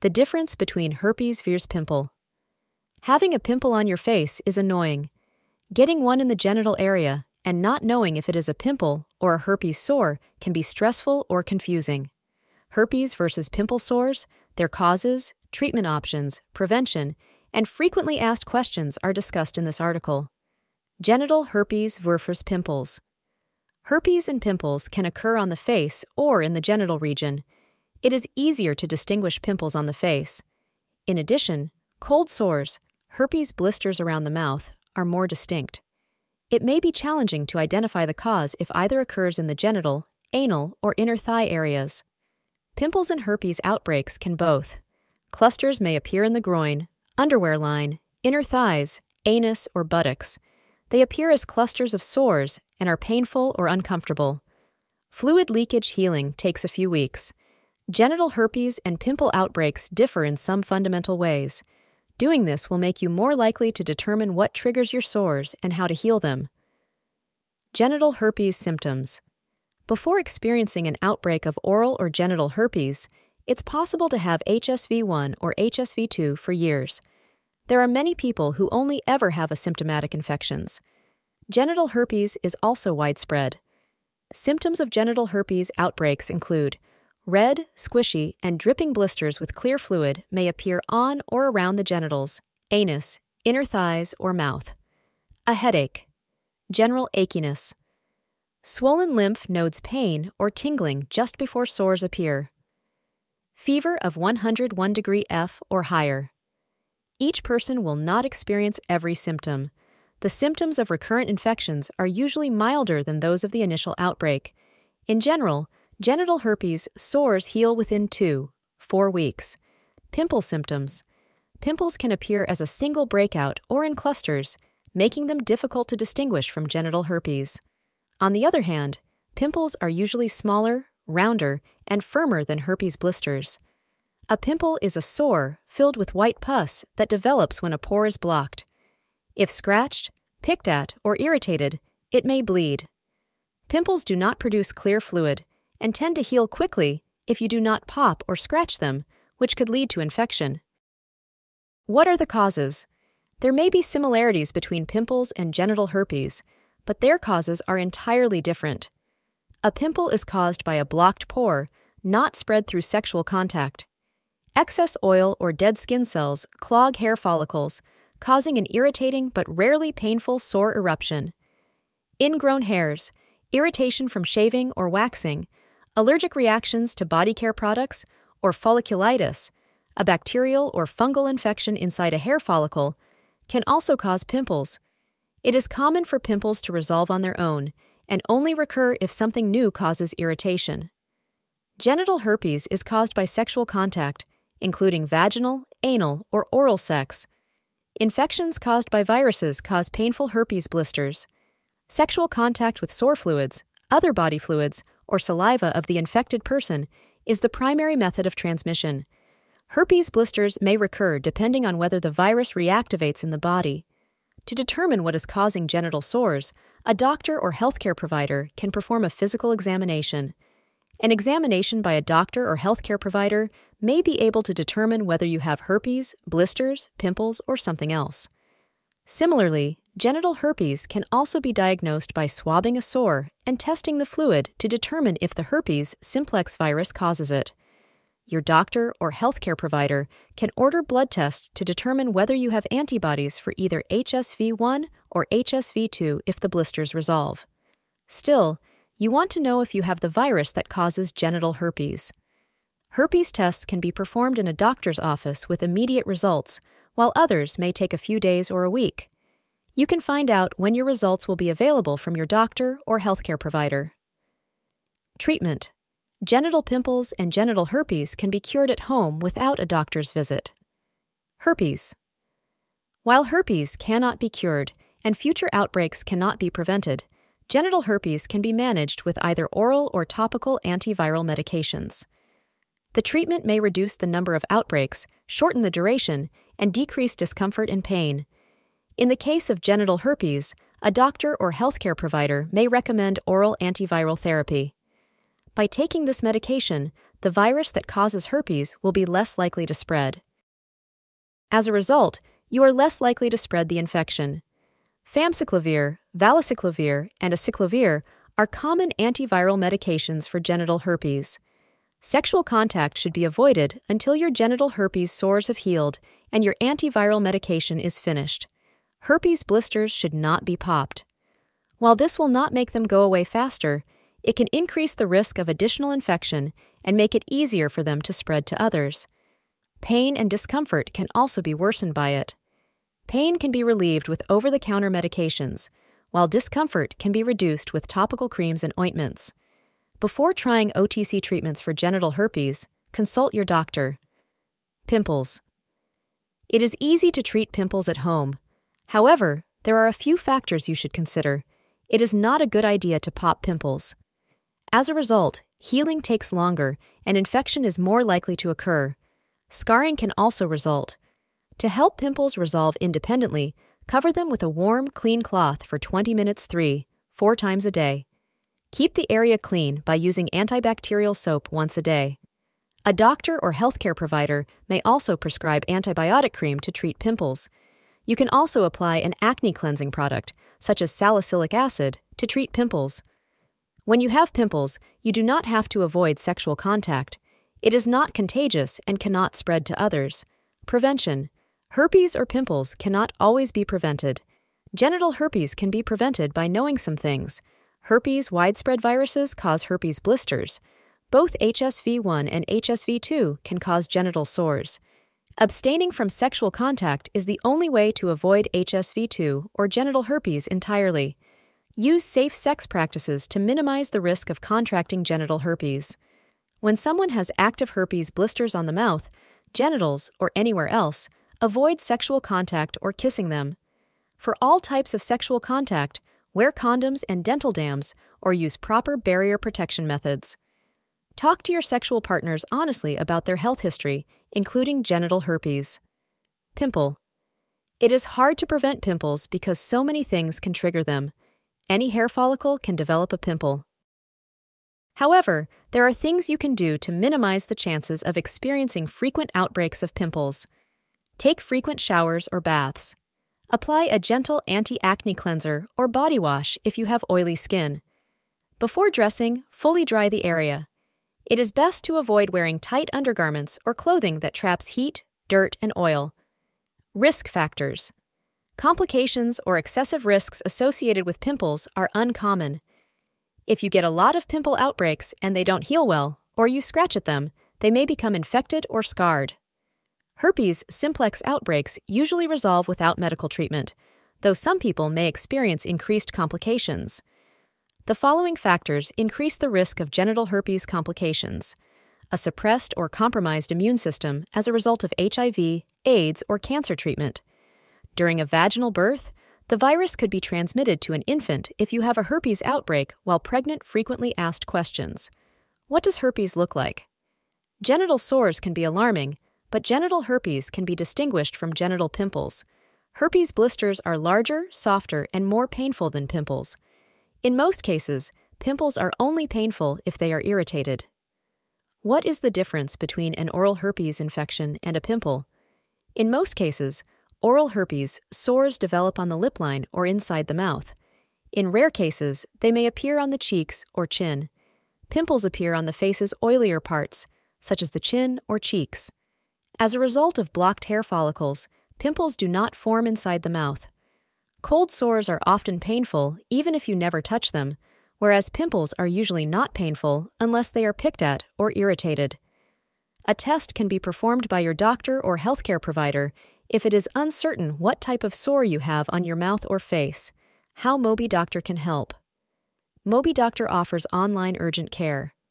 The difference between herpes versus pimple. Having a pimple on your face is annoying. Getting one in the genital area and not knowing if it is a pimple or a herpes sore can be stressful or confusing. Herpes versus pimple sores, their causes, treatment options, prevention, and frequently asked questions are discussed in this article. Genital herpes versus pimples. Herpes and pimples can occur on the face or in the genital region. It is easier to distinguish pimples on the face. In addition, cold sores, herpes blisters around the mouth, are more distinct. It may be challenging to identify the cause if either occurs in the genital, anal, or inner thigh areas. Pimples and herpes outbreaks can both. Clusters may appear in the groin, underwear line, inner thighs, anus, or buttocks. They appear as clusters of sores and are painful or uncomfortable. Fluid leakage healing takes a few weeks. Genital herpes and pimple outbreaks differ in some fundamental ways. Doing this will make you more likely to determine what triggers your sores and how to heal them. Genital herpes symptoms. Before experiencing an outbreak of oral or genital herpes, it's possible to have HSV-1 or HSV-2 for years. There are many people who only ever have asymptomatic infections. Genital herpes is also widespread. Symptoms of genital herpes outbreaks include red, squishy, and dripping blisters with clear fluid may appear on or around the genitals, anus, inner thighs, or mouth. A headache. General achiness. Swollen lymph nodes pain or tingling just before sores appear. Fever of 101 degree F or higher. Each person will not experience every symptom. The symptoms of recurrent infections are usually milder than those of the initial outbreak. In general, genital herpes sores heal within 2-4 weeks. Pimple symptoms. Pimples can appear as a single breakout or in clusters, making them difficult to distinguish from genital herpes. On the other hand, pimples are usually smaller, rounder, and firmer than herpes blisters. A pimple is a sore filled with white pus that develops when a pore is blocked. If scratched, picked at, or irritated, it may bleed. Pimples do not produce clear fluid and tend to heal quickly if you do not pop or scratch them, which could lead to infection. What are the causes? There may be similarities between pimples and genital herpes, but their causes are entirely different. A pimple is caused by a blocked pore, not spread through sexual contact. Excess oil or dead skin cells clog hair follicles, causing an irritating but rarely painful sore eruption. Ingrown hairs, irritation from shaving or waxing, allergic reactions to body care products, or folliculitis, a bacterial or fungal infection inside a hair follicle, can also cause pimples. It is common for pimples to resolve on their own and only recur if something new causes irritation. Genital herpes is caused by sexual contact, including vaginal, anal, or oral sex. Infections caused by viruses cause painful herpes blisters. Sexual contact with sore fluids, other body fluids, or saliva of the infected person is the primary method of transmission. Herpes blisters may recur depending on whether the virus reactivates in the body. To determine what is causing genital sores, a doctor or healthcare provider can perform a physical examination. An examination by a doctor or healthcare provider may be able to determine whether you have herpes, blisters, pimples, or something else. Similarly, genital herpes can also be diagnosed by swabbing a sore and testing the fluid to determine if the herpes simplex virus causes it. Your doctor or healthcare provider can order blood tests to determine whether you have antibodies for either HSV-1 or HSV-2 if the blisters resolve. Still, you want to know if you have the virus that causes genital herpes. Herpes tests can be performed in a doctor's office with immediate results, while others may take a few days or a week. You can find out when your results will be available from your doctor or healthcare provider. Treatment. Genital pimples and genital herpes can be cured at home without a doctor's visit. Herpes. While herpes cannot be cured and future outbreaks cannot be prevented, genital herpes can be managed with either oral or topical antiviral medications. The treatment may reduce the number of outbreaks, shorten the duration, and decrease discomfort and pain. In the case of genital herpes, a doctor or healthcare provider may recommend oral antiviral therapy. By taking this medication, the virus that causes herpes will be less likely to spread. As a result, you are less likely to spread the infection. Famciclovir, valacyclovir, and acyclovir are common antiviral medications for genital herpes. Sexual contact should be avoided until your genital herpes sores have healed and your antiviral medication is finished. Herpes blisters should not be popped. While this will not make them go away faster, it can increase the risk of additional infection and make it easier for them to spread to others. Pain and discomfort can also be worsened by it. Pain can be relieved with over-the-counter medications, while discomfort can be reduced with topical creams and ointments. Before trying OTC treatments for genital herpes, consult your doctor. Pimples. It is easy to treat pimples at home. However, there are a few factors you should consider. It is not a good idea to pop pimples. As a result, healing takes longer and infection is more likely to occur. Scarring can also result. To help pimples resolve independently, cover them with a warm, clean cloth for 20 minutes 3-4 times a day. Keep the area clean by using antibacterial soap once a day. A doctor or healthcare provider may also prescribe antibiotic cream to treat pimples. You can also apply an acne cleansing product, such as salicylic acid, to treat pimples. When you have pimples, you do not have to avoid sexual contact. It is not contagious and cannot spread to others. Prevention. Herpes or pimples cannot always be prevented. Genital herpes can be prevented by knowing some things. Herpes widespread viruses cause herpes blisters. Both HSV1 and HSV2 can cause genital sores. Abstaining from sexual contact is the only way to avoid HSV2 or genital herpes entirely. Use safe sex practices to minimize the risk of contracting genital herpes. When someone has active herpes blisters on the mouth, genitals, or anywhere else, avoid sexual contact or kissing them. For all types of sexual contact, wear condoms and dental dams or use proper barrier protection methods. Talk to your sexual partners honestly about their health history, including genital herpes. Pimple. It is hard to prevent pimples because so many things can trigger them. Any hair follicle can develop a pimple. However, there are things you can do to minimize the chances of experiencing frequent outbreaks of pimples. Take frequent showers or baths. Apply a gentle anti-acne cleanser or body wash if you have oily skin. Before dressing, fully dry the area. It is best to avoid wearing tight undergarments or clothing that traps heat, dirt, and oil. Risk factors. Complications or excessive risks associated with pimples are uncommon. If you get a lot of pimple outbreaks and they don't heal well, or you scratch at them, they may become infected or scarred. Herpes simplex outbreaks usually resolve without medical treatment, though some people may experience increased complications. The following factors increase the risk of genital herpes complications: a suppressed or compromised immune system as a result of HIV, AIDS, or cancer treatment. During a vaginal birth, the virus could be transmitted to an infant if you have a herpes outbreak while pregnant. Frequently asked questions. What does herpes look like? Genital sores can be alarming, but genital herpes can be distinguished from genital pimples. Herpes blisters are larger, softer, and more painful than pimples. In most cases, pimples are only painful if they are irritated. What is the difference between an oral herpes infection and a pimple? In most cases, oral herpes sores develop on the lip line or inside the mouth. In rare cases, they may appear on the cheeks or chin. Pimples appear on the face's oilier parts, such as the chin or cheeks. As a result of blocked hair follicles, pimples do not form inside the mouth. Cold sores are often painful even if you never touch them, whereas pimples are usually not painful unless they are picked at or irritated. A test can be performed by your doctor or healthcare provider if it is uncertain what type of sore you have on your mouth or face. How MobiDoctor can help. MobiDoctor offers online urgent care.